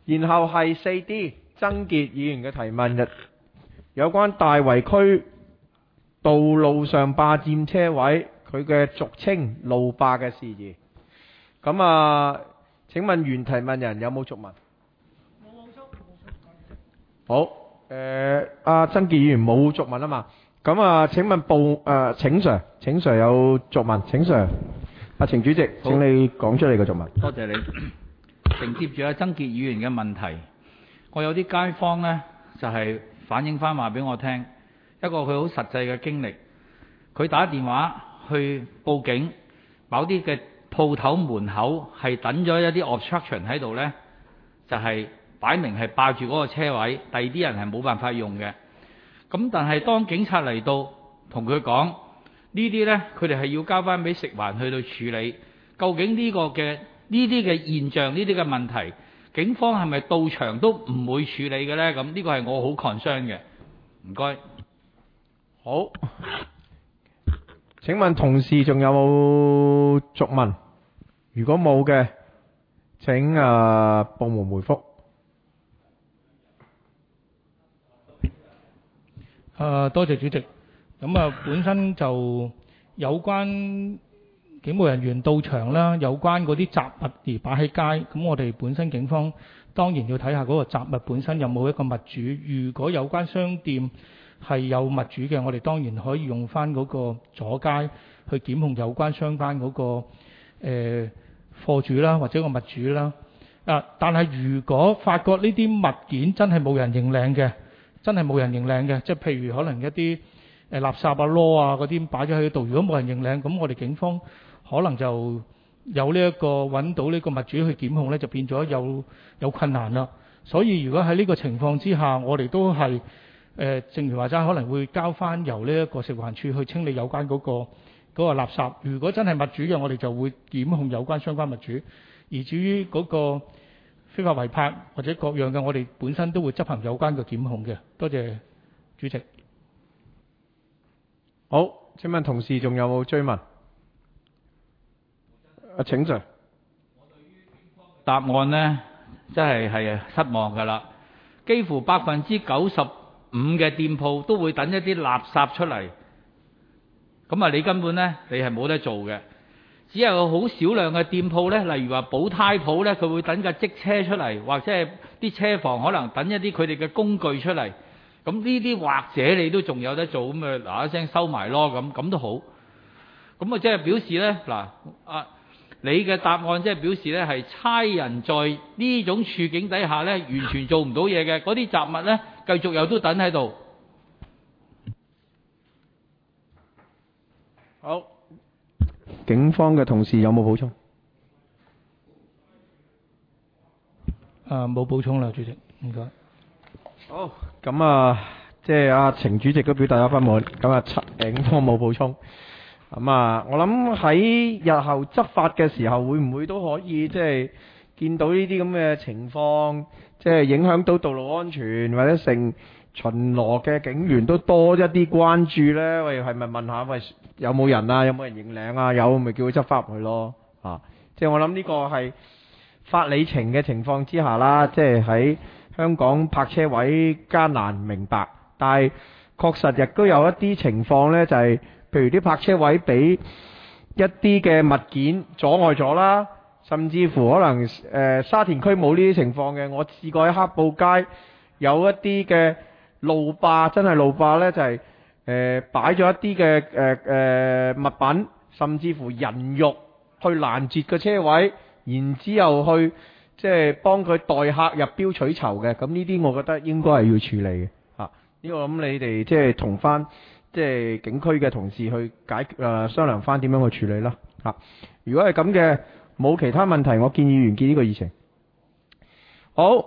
然後係4D 曾潔議員嘅提問，有關大圍區道路上霸佔車位，佢嘅俗稱路霸嘅事宜。咁啊，請問原提問人有冇續問？好，曾潔議員冇續問啊嘛。咁啊，請問請 Sir 有續問，請 Sir。程主席，請你講出你嘅續問。 多謝你。承接住曾潔議員嘅問題，我有啲街坊呢，就係反映翻話俾我聽，一個佢好實際嘅經歷。佢打電話去報警，某啲嘅鋪頭門口係等咗一啲 obstruction 喺度呢，就係擺明係霸住嗰個車位，第二啲人係冇辦法用嘅。咁但係當警察嚟到同佢講呢啲呢，佢哋係要交翻俾食環去到處理。究竟呢啲嘅現象，呢啲嘅問題，警方係咪到場都唔會處理嘅呢？咁呢個係我好 concern 嘅。唔該。 好，請問同事仲有冇續問？如果冇嘅，請部門回覆。 多謝主席。咁本身就有關警務人員到場啦，有關嗰啲雜物而擺喺街，咁我哋本身警方當然要睇下嗰個雜物本身有冇一個物主。如果有關商店係有物主嘅，我哋當然可以用翻嗰個阻街去檢控有關相關嗰個貨主啦，或者個物主啦。但係如果發覺呢啲物件真係冇人認領嘅，即係譬如可能一啲垃圾啊、籮啊嗰啲擺咗喺度，如果冇人認領，咁我哋警方可能就有呢一個揾到呢個物主去檢控呢，就變咗有困難啦。所以如果喺呢個情況之下，我哋都係正如話齋，可能會交翻由呢一個食環署去清理有關嗰個垃圾。如果真係物主嘅，我哋就會檢控有關相關物主。而至於嗰個非法違泊或者各樣嘅，我哋本身都會執行有關嘅檢控嘅。多謝主席。 好，請問同事仲有冇追問？請 Sir。 答案呢，真係失望㗎啦。幾乎95%嘅店鋪都會等一啲垃圾出嚟。咁你根本呢，你係冇得做嘅。只有好少量嘅店鋪呢，例如話補胎鋪呢，佢會等架積車出嚟，或者係啲車房可能等一啲佢哋嘅工具出嚟。咁呢啲或者你都仲有得做，咁嗱一聲收埋咯，咁都好。咁即係表示呢，你嘅答案即係表示呢，係差人在呢種處境底下呢，完全做唔到嘢嘅，嗰啲雜物呢，繼續又都等喺度。 好，警方嘅同事有冇補充？ 冇補充啦，主席，唔該。 好，咁即係程主席都表達咗不滿，咁警方冇補充。咁我諗喺日後執法嘅時候，會唔會都可以即係見到呢啲咁嘅情況，即係影響到道路安全或者成巡邏嘅警員都多一啲關注呢？喂，係咪問下喂有冇人啊？有冇人認領啊？有咪叫佢執法入去咯？即係我諗呢個係法理情嘅情況之下啦，即係喺香港泊車位艱難明白，但係確實亦都有一啲情況呢，就係譬如啲泊車位俾一啲嘅物件阻礙咗啦，甚至乎可能沙田區冇呢啲情況嘅。我試過喺黑布街有一啲嘅路霸，真係路霸呢，就係擺咗一啲嘅物品，甚至乎人肉去攔截個車位，然之後去即係幫佢代客入標取酬嘅。咁呢啲我覺得應該係要處理嘅。呢個咁你哋即係同翻即係警區嘅同事去商量翻點樣去處理啦。如果係咁嘅，冇其他問題，我建議完結呢個議程。好，